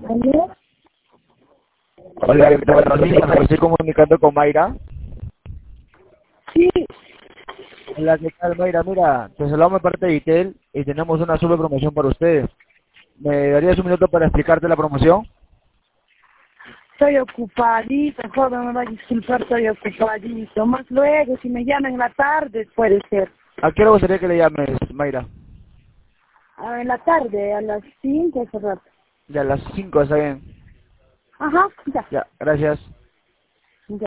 ¿Aló? Hola, buenos días, me estoy comunicando con Mayra. Sí, Hola, ¿qué tal, Mayra? Mira, te saludamos de parte de Itel y tenemos una super promoción para ustedes. ¿Me darías un minuto para explicarte la promoción? estoy ocupadito, joven, me va a disculpar, estoy ocupadito. Más luego, si me llaman en la tarde, puede ser. ¿A qué hora gustaría que le llames, Mayra? En la tarde, a las 5, ese rato. Ya a las 5, ¿está bien? Ajá, ya. Ya, gracias.